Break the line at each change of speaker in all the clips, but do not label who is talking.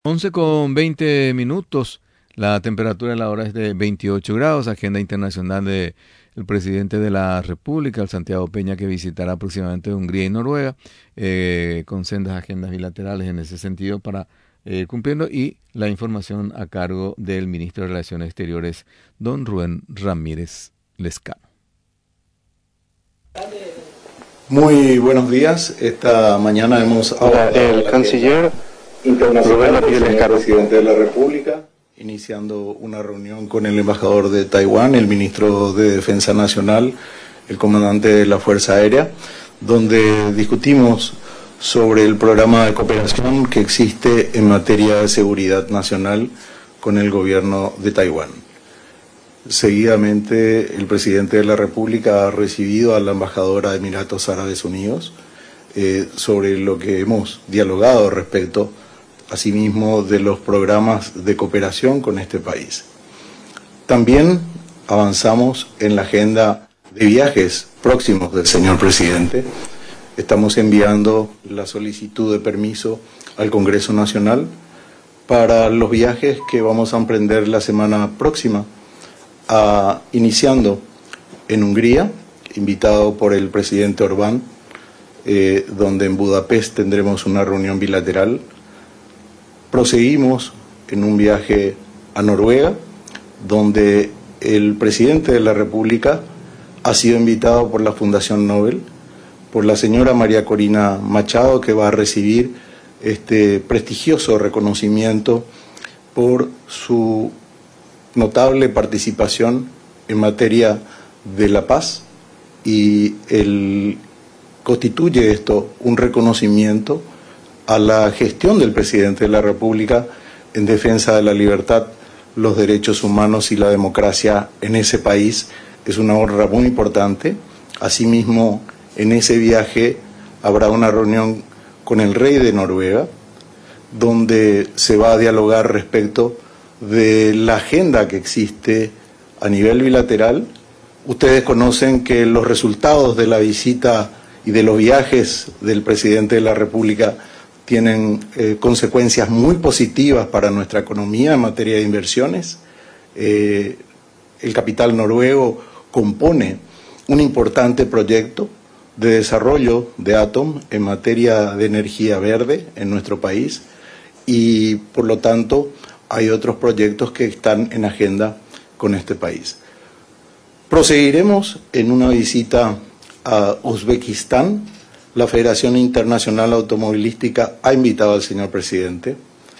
11:20. La temperatura de la hora es de 28 grados. Agenda internacional del presidente de la República, el Santiago Peña, que visitará próximamente Hungría y Noruega, con sendas agendas bilaterales en ese sentido para ir cumpliendo. Y la información a cargo del ministro de Relaciones Exteriores, don Rubén Ramírez Lescano.
Muy buenos días. Esta mañana hemos hablado
el canciller
Rubén Ramírez Lescano, presidente de la República, iniciando una reunión con el embajador de Taiwán, el ministro de Defensa Nacional, el comandante de la Fuerza Aérea, donde discutimos sobre el programa de cooperación que existe en materia de seguridad nacional con el gobierno de Taiwán. Seguidamente, el presidente de la República ha recibido a la embajadora de Emiratos Árabes Unidos sobre lo que hemos dialogado respecto asimismo de los programas de cooperación con este país. También avanzamos en la agenda de viajes próximos del señor presidente. Estamos enviando la solicitud de permiso al Congreso Nacional para los viajes que vamos a emprender la semana próxima, iniciando en Hungría, invitado por el presidente Orbán, donde en Budapest tendremos una reunión bilateral. Proseguimos en un viaje a Noruega, donde el presidente de la República ha sido invitado por la Fundación Nobel, por la señora María Corina Machado, que va a recibir este prestigioso reconocimiento por su notable participación en materia de la paz, y constituye esto un reconocimiento a la gestión del presidente de la República en defensa de la libertad, los derechos humanos y la democracia en ese país. Es una honra muy importante. Asimismo, en ese viaje habrá una reunión con el rey de Noruega, donde se va a dialogar respecto de la agenda que existe a nivel bilateral. Ustedes conocen que los resultados de la visita y de los viajes del presidente de la República tienen consecuencias muy positivas para nuestra economía en materia de inversiones. El capital noruego compone un importante proyecto de desarrollo de Atom en materia de energía verde en nuestro país, y por lo tanto hay otros proyectos que están en agenda con este país. Proseguiremos en una visita a Uzbekistán. La Federación Internacional Automovilística ha invitado al señor presidente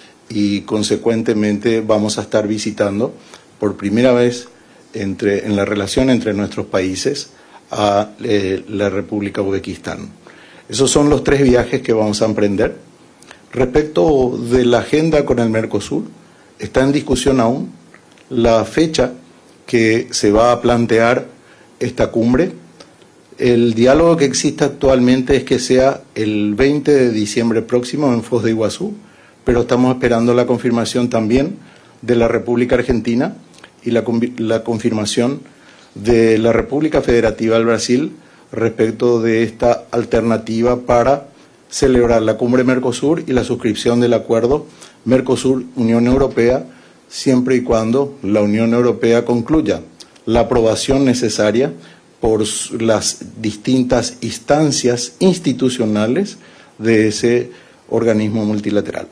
y consecuentemente vamos a estar visitando por primera vez en la relación entre nuestros países a la República Uzbekistán. Esos son los 3 viajes que vamos a emprender. Respecto de la agenda con el Mercosur, está en discusión aún la fecha que se va a plantear esta cumbre. El diálogo que existe actualmente es que sea el 20 de diciembre próximo en Foz de Iguazú, pero estamos esperando la confirmación también de la República Argentina y la confirmación de la República Federativa del Brasil respecto de esta alternativa para celebrar la cumbre Mercosur y la suscripción del acuerdo Mercosur-Unión Europea, siempre y cuando la Unión Europea concluya la aprobación necesaria por las distintas instancias institucionales de ese organismo multilateral.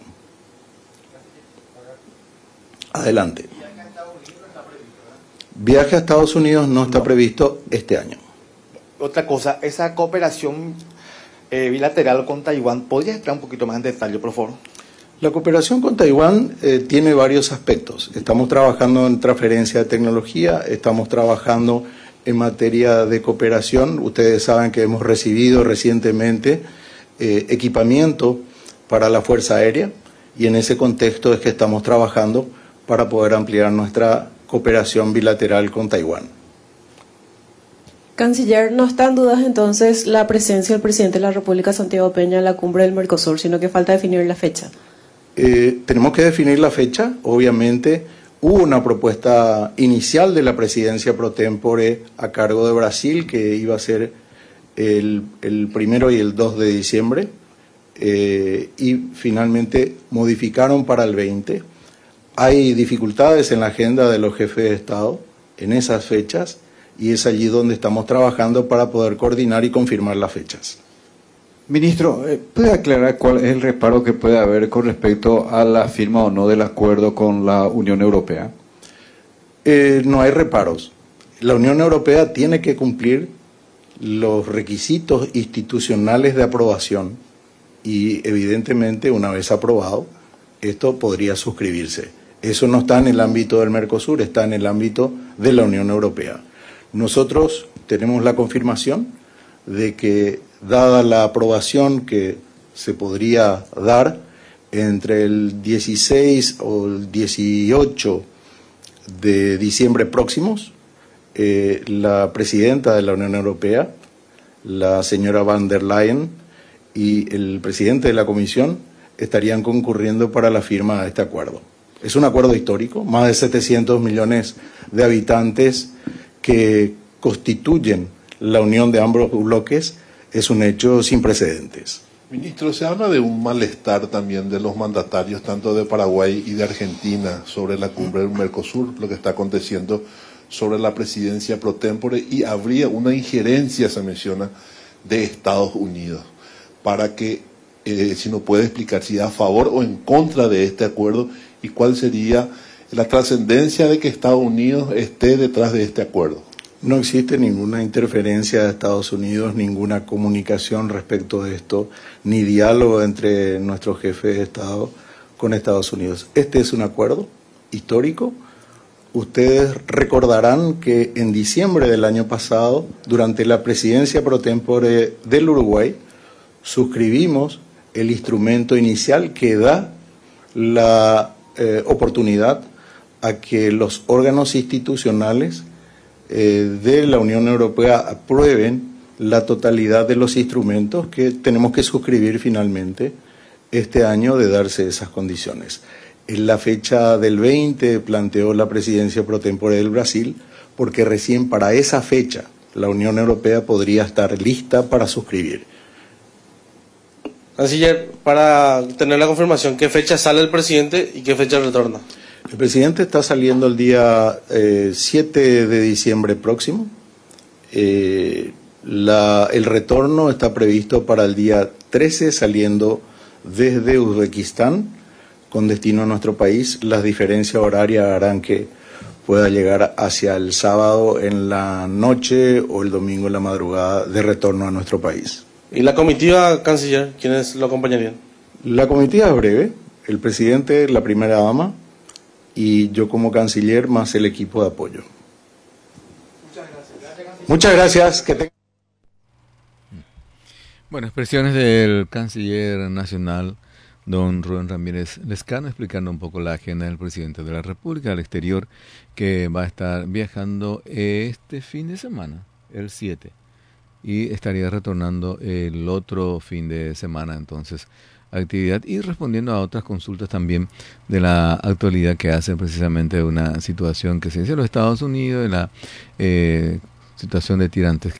Adelante. Viaje a Estados Unidos no está previsto este año.
Otra cosa, esa cooperación bilateral con Taiwán, ¿podría entrar un poquito más en detalle, por favor?
La cooperación con Taiwán tiene varios aspectos. Estamos trabajando en transferencia de tecnología, estamos trabajando en materia de cooperación. Ustedes saben que hemos recibido recientemente equipamiento para la Fuerza Aérea, y en ese contexto es que estamos trabajando para poder ampliar nuestra cooperación bilateral con Taiwán.
Canciller, no está en dudas entonces la presencia del presidente de la República, Santiago Peña, en la cumbre del Mercosur, sino que falta definir la fecha.
Tenemos que definir la fecha. Obviamente hubo una propuesta inicial de la presidencia pro tempore a cargo de Brasil, que iba a ser el 1 y el 2 de diciembre. y finalmente modificaron para el 20. Hay dificultades en la agenda de los jefes de Estado en esas fechas y es allí donde estamos trabajando para poder coordinar y confirmar las fechas.
Ministro, ¿puede aclarar cuál es el reparo que puede haber con respecto a la firma o no del acuerdo con la Unión Europea?
No hay reparos. La Unión Europea tiene que cumplir los requisitos institucionales de aprobación y evidentemente una vez aprobado esto podría suscribirse. Eso no está en el ámbito del Mercosur, está en el ámbito de la Unión Europea. Nosotros tenemos la confirmación de que, dada la aprobación que se podría dar entre el 16 o el 18 de diciembre próximos, la presidenta de la Unión Europea, la señora Van der Leyen, y el presidente de la Comisión estarían concurriendo para la firma de este acuerdo. Es un acuerdo histórico, más de 700 millones de habitantes que constituyen la unión de ambos bloques, es un hecho sin precedentes.
Ministro, se habla de un malestar también de los mandatarios, tanto de Paraguay y de Argentina, sobre la cumbre del Mercosur, lo que está aconteciendo sobre la presidencia pro tempore, y habría una injerencia, se menciona, de Estados Unidos, para que, si nos puede explicar si a favor o en contra de este acuerdo, y cuál sería la trascendencia de que Estados Unidos esté detrás de este acuerdo.
No existe ninguna interferencia de Estados Unidos, ninguna comunicación respecto de esto, ni diálogo entre nuestros jefes de Estado con Estados Unidos. Este es un acuerdo histórico. Ustedes recordarán que en diciembre del año pasado, durante la presidencia pro tempore del Uruguay, suscribimos el instrumento inicial que da la oportunidad a que los órganos institucionales de la Unión Europea aprueben la totalidad de los instrumentos que tenemos que suscribir finalmente este año de darse esas condiciones. En la fecha del 20 planteó la presidencia pro tempore del Brasil, porque recién para esa fecha la Unión Europea podría estar lista para suscribir.
Canciller, para tener la confirmación, ¿qué fecha sale el presidente y qué fecha retorna?
El presidente está saliendo el día 7 de diciembre próximo. El retorno está previsto para el día 13, saliendo desde Uzbekistán con destino a nuestro país. Las diferencias horarias harán que pueda llegar hacia el sábado en la noche o el domingo en la madrugada de retorno a nuestro país.
¿Y la comitiva, canciller, quiénes lo acompañarían?
La comitiva es breve, el presidente, la primera dama y yo como canciller más el equipo de apoyo. Muchas gracias.
Bueno, expresiones del canciller nacional, don Rubén Ramírez Lezcano, explicando un poco la agenda del presidente de la República al exterior, que va a estar viajando este fin de semana, el 7, y estaría retornando el otro fin de semana, entonces, actividad, y respondiendo a otras consultas también de la actualidad que hace precisamente de una situación que se dice en los Estados Unidos, de la situación de tirantes